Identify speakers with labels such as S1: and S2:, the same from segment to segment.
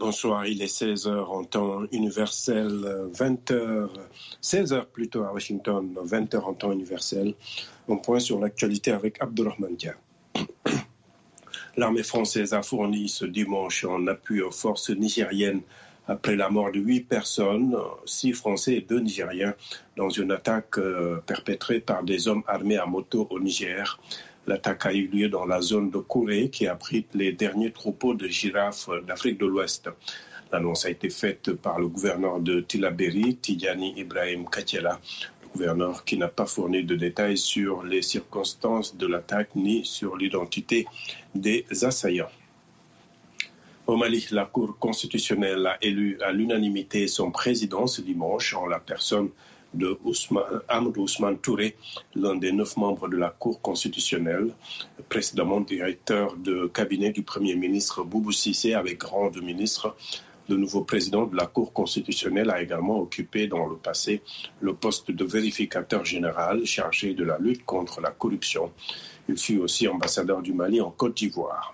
S1: Bonsoir, il est 16h en temps universel, 20h, 16h plutôt à Washington, 20h en temps universel. On point sur l'actualité avec Abdurrahman Dia. L'armée française a fourni ce dimanche en appui aux forces nigériennes après la mort de 8 personnes, 6 Français et 2 Nigériens, dans une attaque perpétrée par des hommes armés à moto au Niger. L'attaque a eu lieu dans la zone de Kouré qui abrite les derniers troupeaux de girafes d'Afrique de l'Ouest. L'annonce a été faite par le gouverneur de Tillabéri, Tidjani Ibrahim Katiela, le gouverneur qui n'a pas fourni de détails sur les circonstances de l'attaque ni sur l'identité des assaillants. Au Mali, la Cour constitutionnelle a élu à l'unanimité son président ce dimanche en la personne de Amadou Ousmane Touré, l'un des 9 membres de la Cour constitutionnelle, précédemment directeur de cabinet du Premier ministre Boubou Cissé avec rang de ministre. Le nouveau président de la Cour constitutionnelle a également occupé dans le passé le poste de vérificateur général chargé de la lutte contre la corruption. Il fut aussi ambassadeur du Mali en Côte d'Ivoire.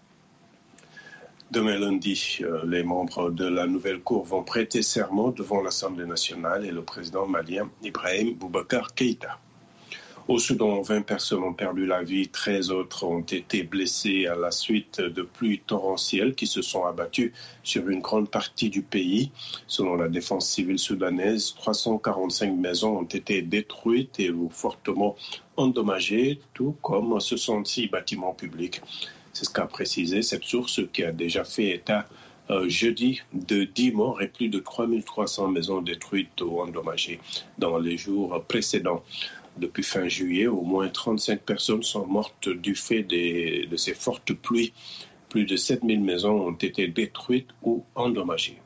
S1: Demain lundi, les membres de la nouvelle Cour vont prêter serment devant l'Assemblée nationale et le président malien Ibrahim Boubacar Keïta. Au Soudan, 20 personnes ont perdu la vie, 13 autres ont été blessées à la suite de pluies torrentielles qui se sont abattues sur une grande partie du pays. Selon la défense civile soudanaise, 345 maisons ont été détruites et ou fortement endommagées, tout comme 66 bâtiments publics. C'est ce qu'a précisé cette source qui a déjà fait état jeudi de 10 morts et plus de 3300 maisons détruites ou endommagées dans les jours précédents. Depuis fin juillet, au moins 35 personnes sont mortes du fait de ces fortes pluies. Plus de 7000 maisons ont été détruites ou endommagées.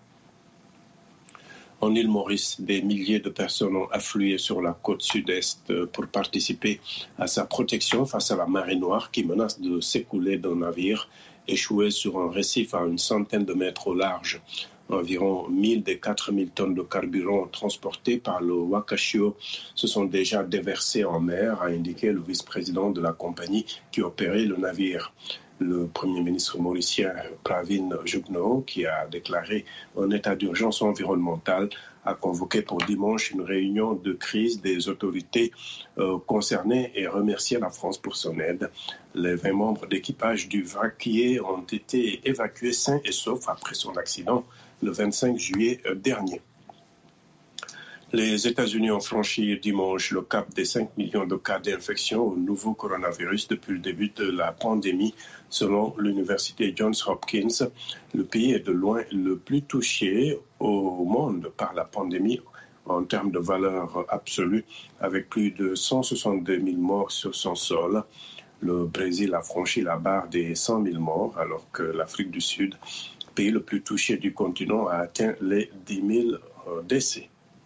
S1: En île Maurice, des milliers de personnes ont afflué sur la côte sud-est pour participer à sa protection face à la marée noire qui menace de s'écouler d'un navire échoué sur un récif à une centaine de mètres au large. Environ 1000 des 4000 tonnes de carburant transportées par le Wakashio se sont déjà déversées en mer, a indiqué le vice-président de la compagnie qui opérait le navire. Le Premier ministre mauricien Pravin Jugnauth, qui a déclaré un état d'urgence environnementale, a convoqué pour dimanche une réunion de crise des autorités concernées et remercié la France pour son aide. Les 20 membres d'équipage du vraquier ont été évacués sains et saufs après son accident le 25 juillet dernier. Les États-Unis ont franchi dimanche le cap des 5 millions de cas d'infection au nouveau coronavirus depuis le début de la pandémie. Selon l'université Johns Hopkins, le pays est de loin le plus touché au monde par la pandémie en termes de valeur absolue, avec plus de 162 000 morts sur son sol. Le Brésil a franchi la barre des 100 000 morts, alors que l'Afrique du Sud, pays le plus touché du continent, a atteint les 10 000 décès.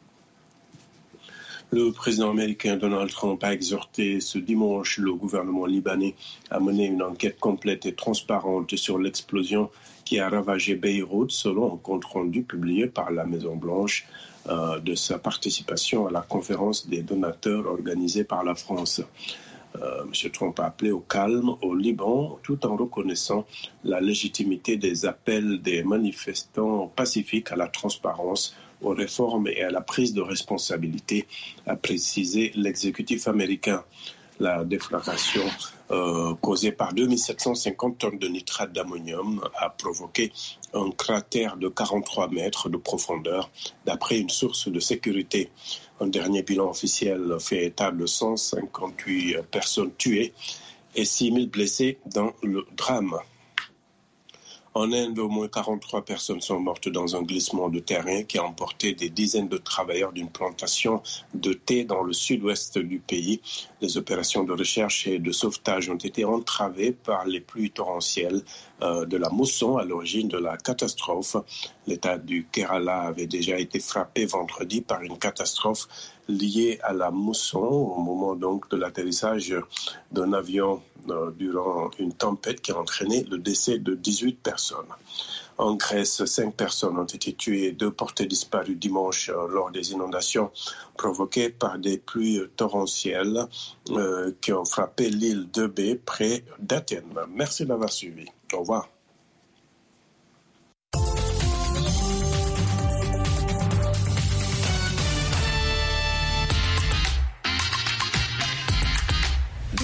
S1: Le président américain Donald Trump a exhorté ce dimanche le gouvernement libanais à mener une enquête complète et transparente sur l'explosion qui a ravagé Beyrouth, selon un compte-rendu publié par la Maison-Blanche de sa participation à la conférence des donateurs organisée par la France. M. Trump a appelé au calme au Liban tout en reconnaissant la légitimité des appels des manifestants pacifiques à la transparence, aux réformes et à la prise de responsabilité, a précisé l'exécutif américain. La déflagration causée par 2750 tonnes de nitrate d'ammonium a provoqué un cratère de 43 mètres de profondeur, d'après une source de sécurité. Un dernier bilan officiel fait état de 158 personnes tuées et 6000 blessés dans le drame. En Inde, au moins 43 personnes sont mortes dans un glissement de terrain qui a emporté des dizaines de travailleurs d'une plantation de thé dans le sud-ouest du pays. Les opérations de recherche et de sauvetage ont été entravées par les pluies torrentielles de la mousson à l'origine de la catastrophe. L'État du Kerala avait déjà été frappé vendredi par une catastrophe liée à la mousson au moment donc de l'atterrissage d'un avion durant une tempête qui a entraîné le décès de 18 personnes. En Grèce, 5 personnes ont été tuées et 2 portées disparues dimanche lors des inondations provoquées par des pluies torrentielles qui ont frappé l'île d'Eubée près d'Athènes. Merci d'avoir suivi. Au revoir.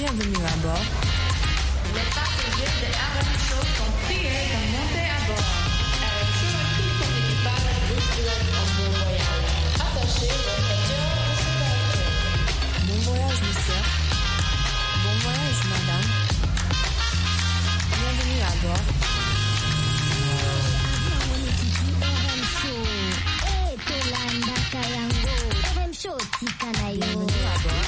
S2: Bienvenue à bord.
S3: Les passagers de RM Show sont priés de monter à bord. RM Show et tout son équipage vous souhaitent un bon voyage. Attachez vos ceintures de sécurité.
S2: Bon voyage, monsieur. Bon voyage, madame. Bienvenue à bord. Bienvenue à bord.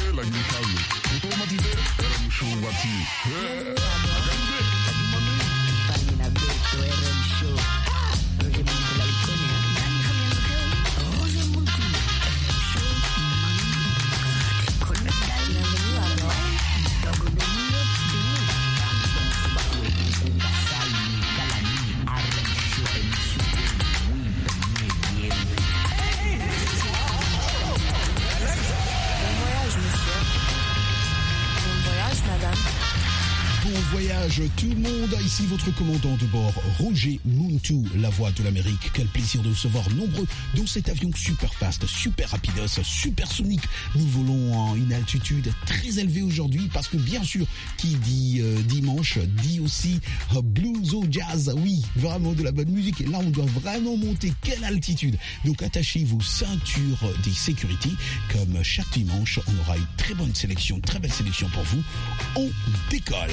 S4: Bon voyage tout le monde, ici votre commandant de bord, Roger Muntu, la voix de l'Amérique. Quel plaisir de recevoir nombreux dans cet avion super fast, super rapidos, super sonique. Nous volons à une altitude très élevée aujourd'hui parce que bien sûr, qui dit dimanche, dit aussi blues au jazz. Oui, vraiment de la bonne musique. Et là, on doit vraiment monter. Quelle altitude! Donc attachez vos ceintures des sécurités. Comme chaque dimanche, on aura une très bonne sélection, très belle sélection pour vous. On décolle.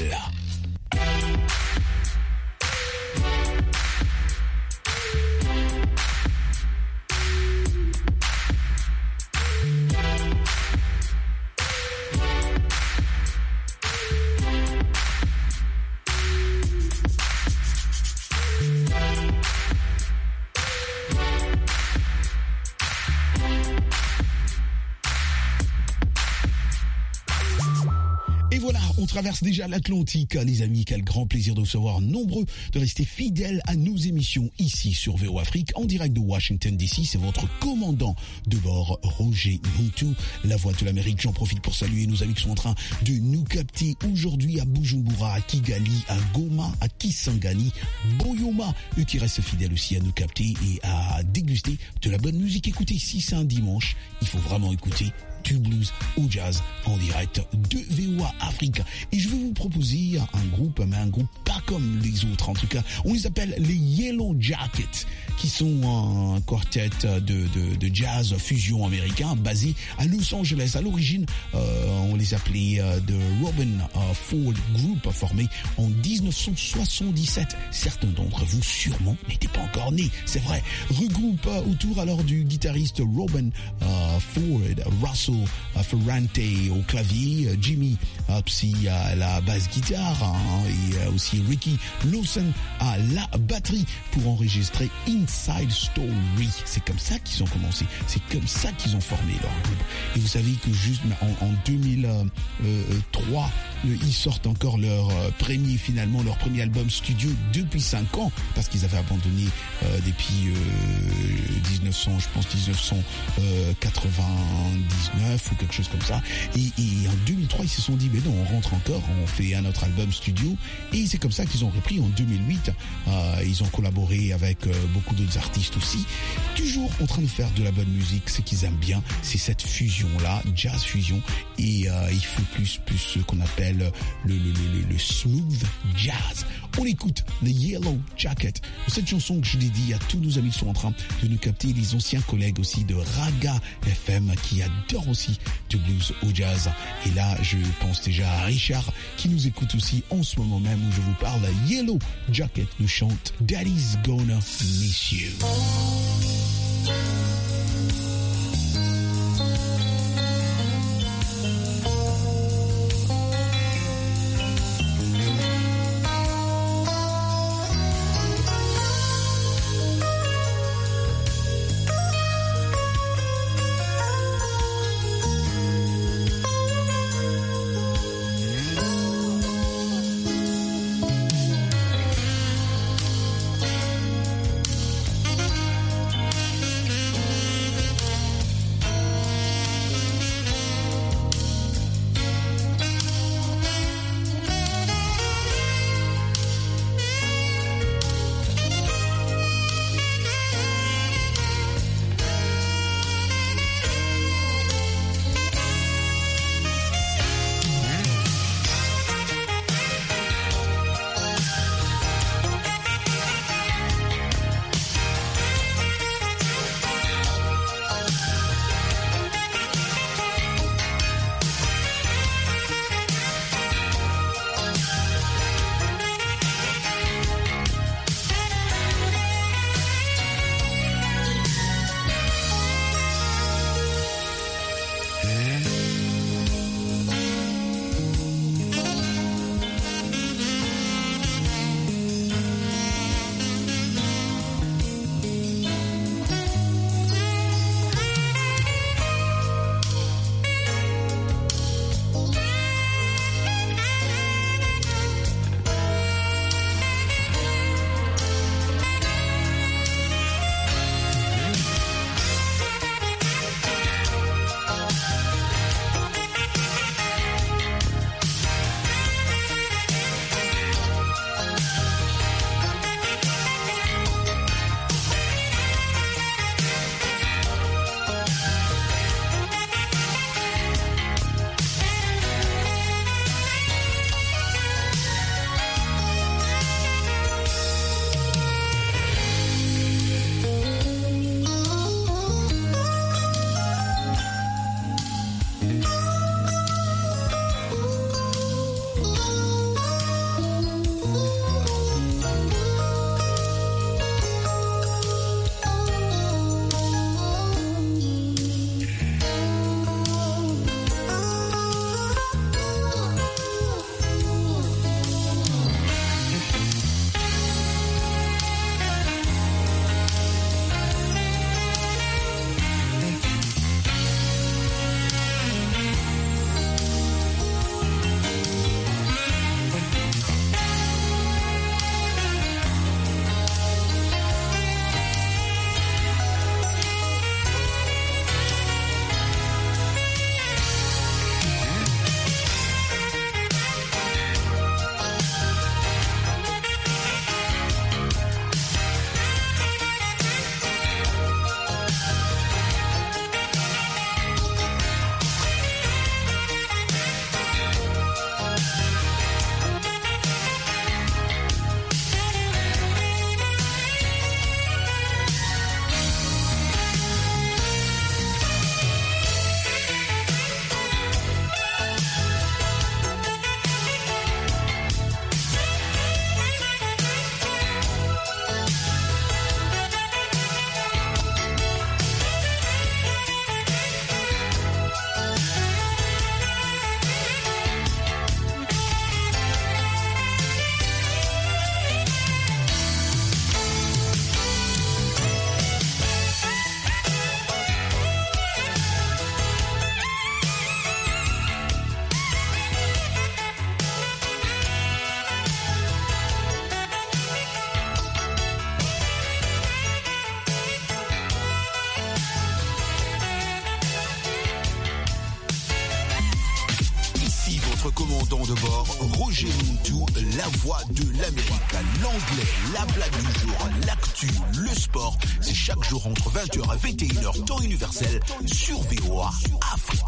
S4: On traverse déjà l'Atlantique, les amis. Quel grand plaisir de recevoir nombreux, de rester fidèles à nos émissions ici sur VO Afrique, en direct de Washington DC. C'est votre commandant de bord, Roger Muntu, la voix de l'Amérique. J'en profite pour saluer nos amis qui sont en train de nous capter aujourd'hui à Bujumbura, à Kigali, à Goma, à Kisangani, Boyoma, eux qui restent fidèles aussi à nous capter et à déguster de la bonne musique. Écoutez, si c'est un dimanche, il faut vraiment écouter du blues au jazz en direct de VOA Afrique. Et je vais vous proposer un groupe, mais un groupe pas comme les autres. En tout cas, on les appelle les Yellow Jackets, qui sont un quartet de jazz fusion américain basé à Los Angeles. À l'origine, on les appelait The Robin Ford Group, formé en 1977. Certains d'entre vous sûrement n'étaient pas encore nés, c'est vrai. Regroupe autour alors du guitariste Robin Ford, Russell Ferrante au clavier, Jimmy Psy à la basse guitare et aussi Ricky Lawson à la batterie pour enregistrer Inside Story. C'est comme ça qu'ils ont commencé, c'est comme ça qu'ils ont formé leur groupe. Et vous savez que juste en 2003, ils sortent encore leur premier album studio depuis 5 ans parce qu'ils avaient abandonné depuis 1999 ou quelque chose comme ça. Et en 2003, ils se sont dit, mais non, on rentre encore, on fait un autre album studio. Et c'est comme ça qu'ils ont repris en 2008. Ils ont collaboré avec beaucoup d'autres artistes aussi. Toujours en train de faire de la bonne musique. Ce qu'ils aiment bien, c'est cette fusion-là, jazz fusion. Et il faut plus ce qu'on appelle le smooth jazz. On écoute les Yellow Jackets. Cette chanson que je dédie à tous nos amis qui sont en train de nous capter, les anciens collègues aussi de Raga FM qui adorent aussi du blues au jazz. Et là, je pense déjà à Richard qui nous écoute aussi en ce moment même où je vous parle. Yellow Jacket nous chante Daddy's Gonna Miss You. Roger Moutou, la voix de l'Amérique, l'anglais, la blague du jour, l'actu, le sport. C'est chaque jour entre 20h et 21h, temps universel, sur VOA Afrique.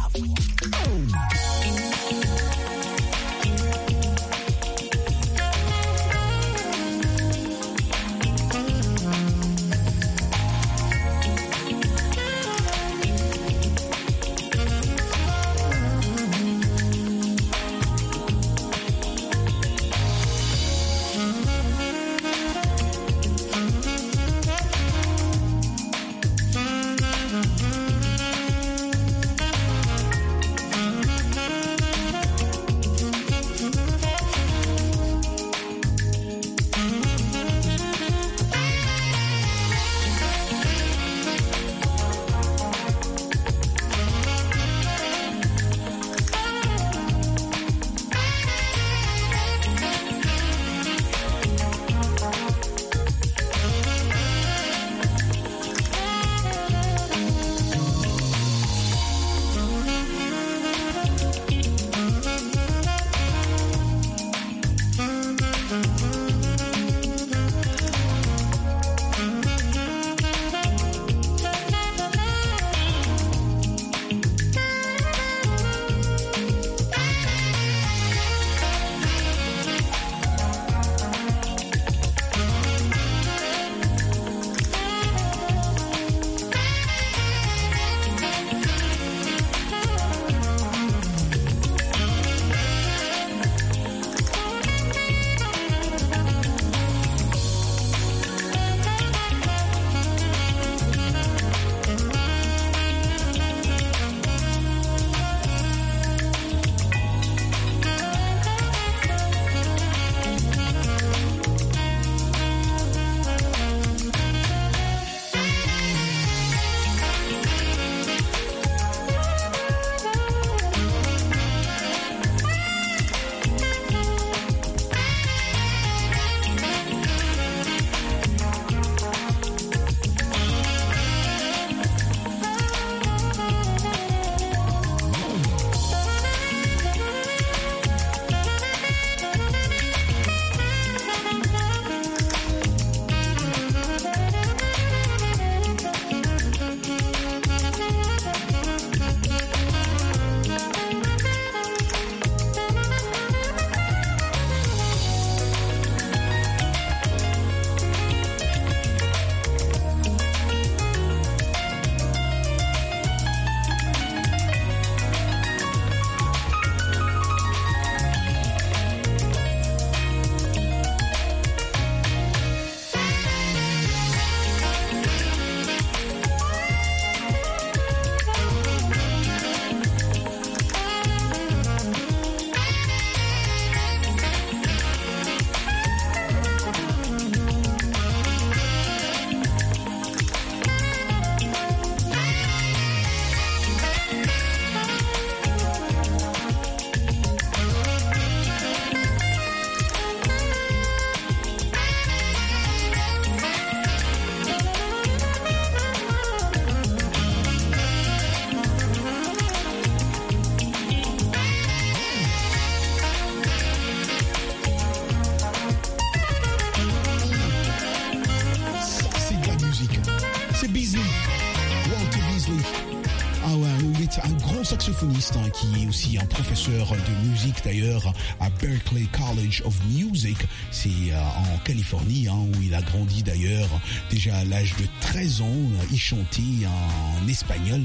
S4: Saxophoniste qui est aussi un professeur de musique d'ailleurs à Berklee College of Music, c'est en Californie où il a grandi d'ailleurs. Déjà à l'âge de 13 ans, il chantait en espagnol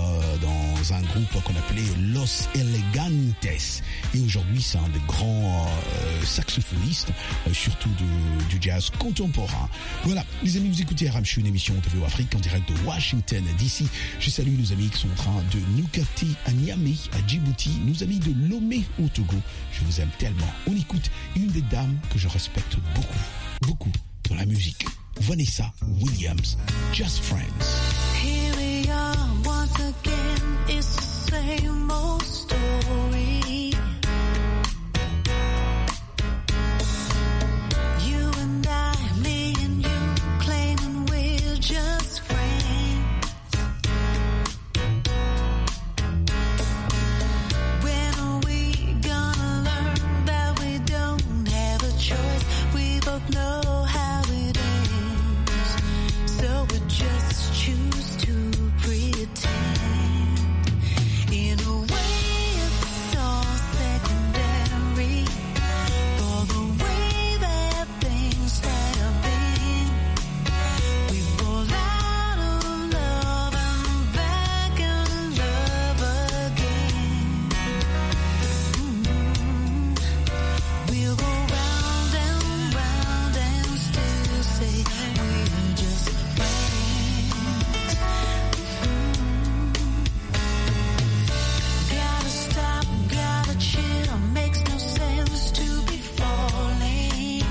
S4: dans un groupe qu'on appelait Los Elegantes, et aujourd'hui c'est un des grands saxophonistes, surtout du jazz contemporain. Voilà les amis, vous écoutez Ramchou, une émission de VOA Afrique en direct de Washington DC. Je salue nos amis qui sont en train de nous capter à Niamey, à Djibouti, nos amis de Lomé au Togo. Je vous aime tellement. On écoute une des dames que je respecte beaucoup dans la musique. Vanessa Williams, Just Friends.
S5: Here we are once again, it's the same old story. You and I, me and you, claiming we're just friends. When are we gonna learn that know how it ends, so we just choose to pretend. In a way, it's all secondary for the way that things have been. We fall out of love and back in love again. We'll go round and round and still say we're just friends. Gotta stop, gotta chill, makes no sense to be falling.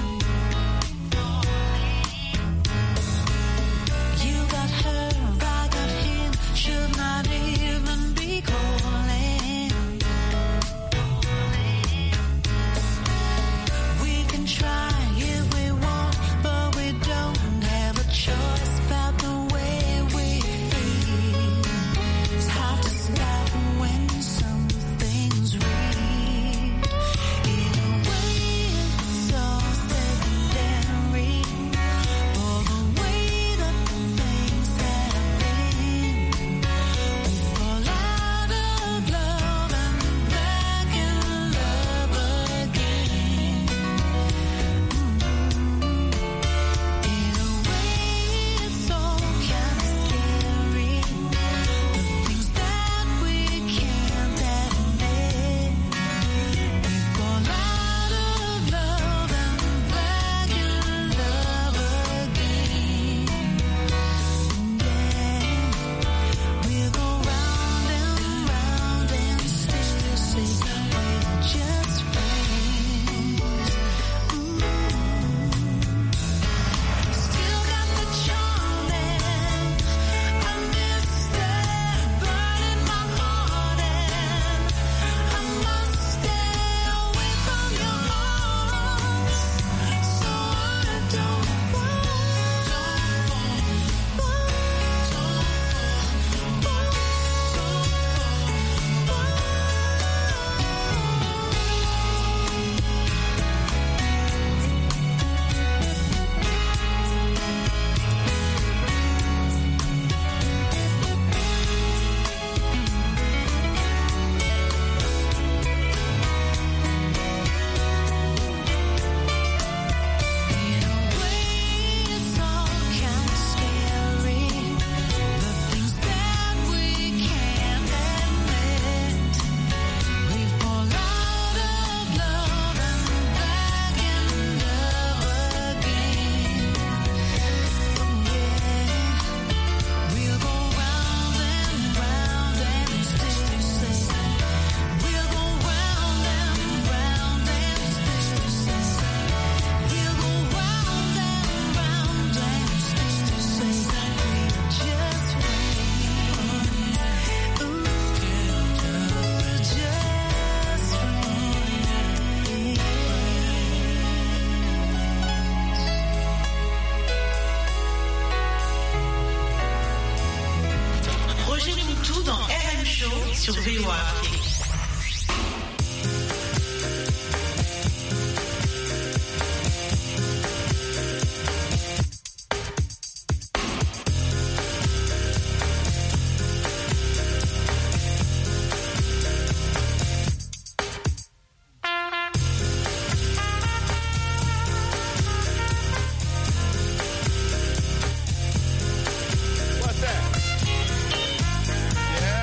S5: You got her, I got him, should not even be calling. We can try if we want, but we don't have a choice about the way we feel. It's hard to stop when something's real. In a way, it's all secondary for the way that things have been. We fall out of love and back in love again. In a way, it's all kind of scary. The things that we can't admit. We fall out of love and back in love again. We'll go round and round and still say we're just friends. Still got the charm and I miss that burning my heart, and I must stay away from your arms so I don't fall. In a way, it's all kind of scary. The things that we can't admit. We fall out of love and back in love again. We'll go round and round and still say. We'll go round and round and still say. We'll go round and round and still say we're just friends. Just friends.
S6: Roger Moutou dans RM Show sur VOA Afrique.
S7: What's that? Yeah.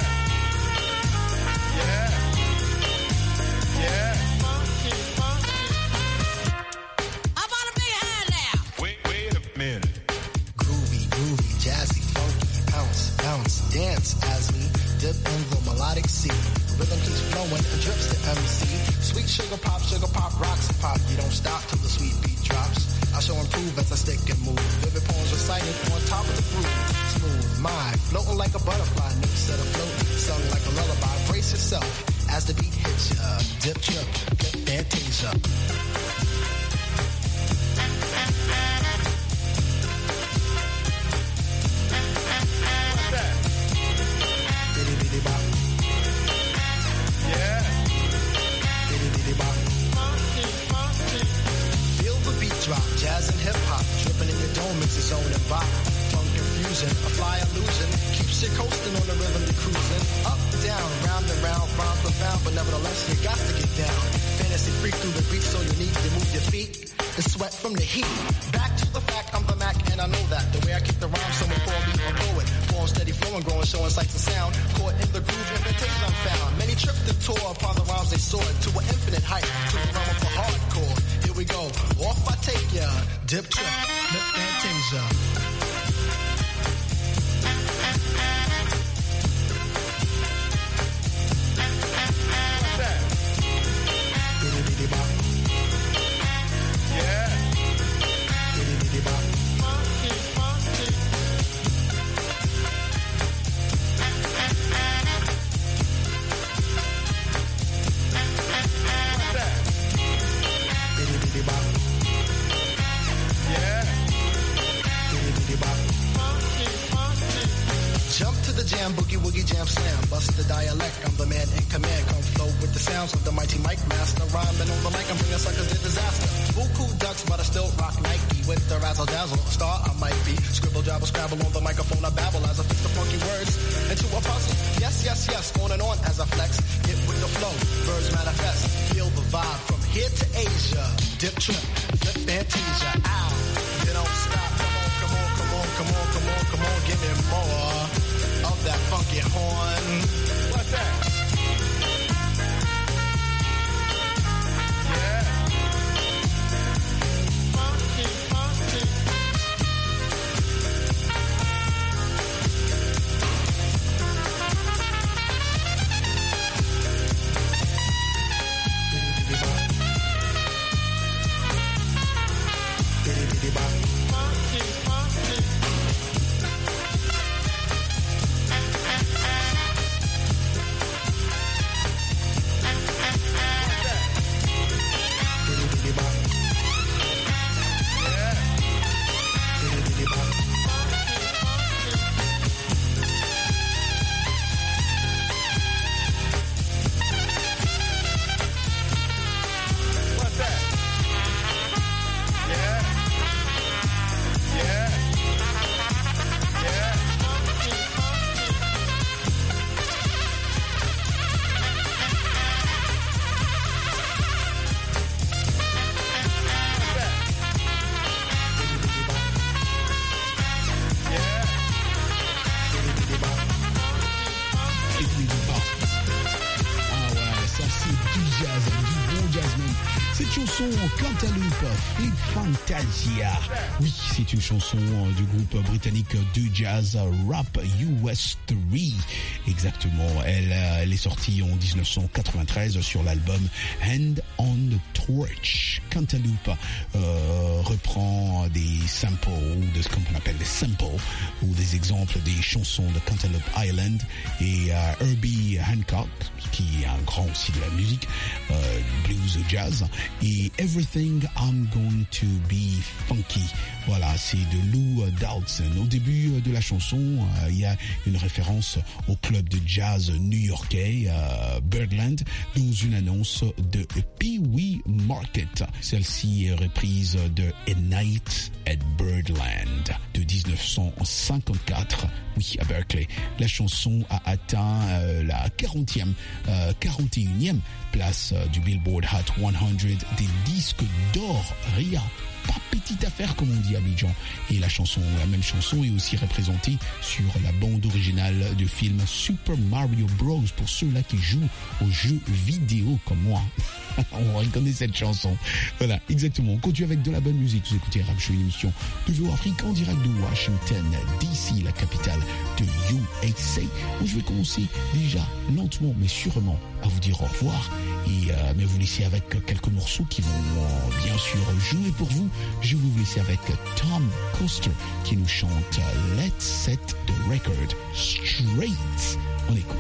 S8: Sugar pop, rocks and pop. You don't stop till the sweet beat drops. I shall improve as I stick and move. Vivid poems recited on top of the groove. Smooth mind, floating like a butterfly. New set afloat, sung like a lullaby. Brace yourself as the beat hits ya. Dip, trip, flip, fantasia.
S7: What's that?
S8: Bitty bitty bop.
S7: Yeah.
S8: Bitty bitty bop. Feel the beat drop, jazz and hip hop, dripping in your dome, it's its own and bop. Funk confusion, a fly illusion, keeps you coasting on the rhythm you're cruising. Up, down, round and round, rhymes profound, but nevertheless you got to get down. Fantasy freak through the beat, so you need to move your feet and sweat from the heat. Back to the fact, I'm the Mac, and I know that. The way I kick the rhyme, someone call me a poet. Form steady flowing, growing, showing sights and sound. Caught in the groove, invitation I'm found. Many tripped and tore upon the rhymes they soared to an infinite height, to the realm of the hardcore. Here we go, off I take ya. Dip trip, lip fantasia.
S7: What's that?
S8: Bitty bitty bop,
S7: Yeah.
S8: bitty bitty bop.
S7: Funky, funky. What's that?
S8: Bitty bitty bop,
S7: Yeah.
S8: bitty bitty bop.
S7: Funky, funky.
S8: Jump to the jam, boogie woogie jam slam. Bust the dialect, I'm the man in command. Come flow with the sounds of the mighty mic master. Rhyming on the mic, I'm bringing suckers to disaster. Buku ducks, but I still rock Nike. With the razzle dazzle, a star I might be. Scribble, jabble, scrabble on the microphone, I babble as I fix the funky words into a puzzle. Yes, yes, yes, on and on as I flex. Get with the flow, birds manifest. Feel the vibe from here to Asia. Dip trip, flip fantasia. Ow, you don't stop. Come on, come on, come on, come on, come on, come on, give me more of that funky horn.
S7: What's that? Yeah. Funky, funky. Funky, funky. What's that? Yeah. What's that? Yeah. Yeah. Yeah. What's that? Yeah.
S4: Ah ouais, ça c'est du jazz, du bon jazz même. Cette chanson Cantaloupe, Flip Fantasia. Oui, c'est une chanson du groupe britannique de jazz Rap US 3. Exactement, elle est sortie en 1993 sur l'album Hand on the Torch. Cantaloupe reprend des samples, de ce qu'on appelle des samples, ou des exemples des chansons de Cantaloupe Island et Herbie Hancock, qui est un grand aussi de la musique, blues jazz, et Everything I'm Going to Be Funky. Voilà, c'est de Lou Dowdson. Au début de la chanson, il y a une référence au club de jazz new-yorkais Birdland dans une annonce de Pee Wee Market. Celle-ci est reprise de A Night at Birdland de 1954, oui, à Berkeley. La chanson a atteint la 41e place du Billboard Hot 100 des disques d'or. Ria, pas petite affaire comme on dit à Abidjan. Et la même chanson est aussi représentée sur la bande originale du film Super Mario Bros. Pour ceux-là qui jouent aux jeux vidéo comme moi. On reconnaît cette chanson. Voilà, exactement. On continue avec de la bonne musique. Vous écoutez Rap Show, une émission de VO Afrique en direct de Washington DC, la capitale de USA. Où je vais commencer déjà lentement mais sûrement à vous dire au revoir et mais vous laisser avec quelques morceaux qui vont bien sûr jouer pour vous. Je vais vous laisser avec Tom Coster qui nous chante Let's Set the Record Straight. On écoute.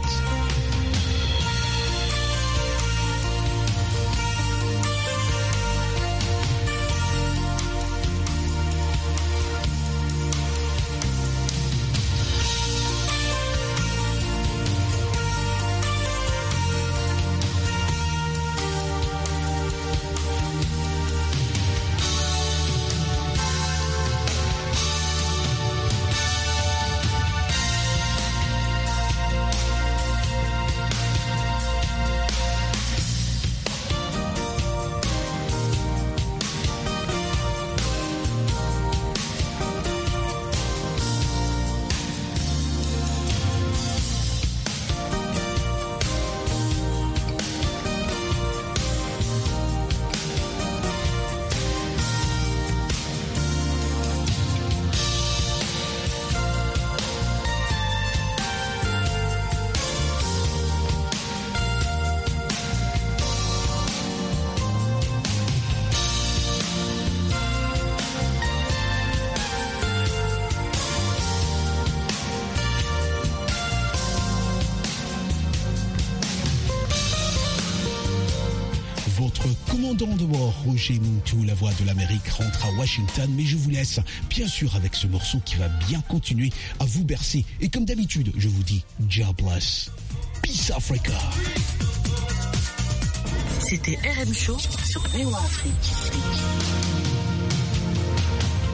S4: attendant de voir Roger Muntu, la voix de l'Amérique, rentre à Washington, mais je vous laisse bien sûr avec ce morceau qui va bien continuer à vous bercer. Et comme d'habitude, je vous dis God bless. Peace Africa.
S6: C'était RM Show sur VOA Afrique.